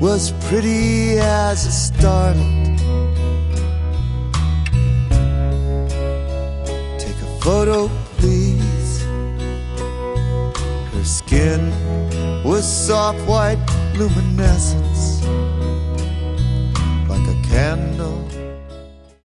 was pretty as a starlet. Take a photo, please. Her skin was soft white luminescence, like a candle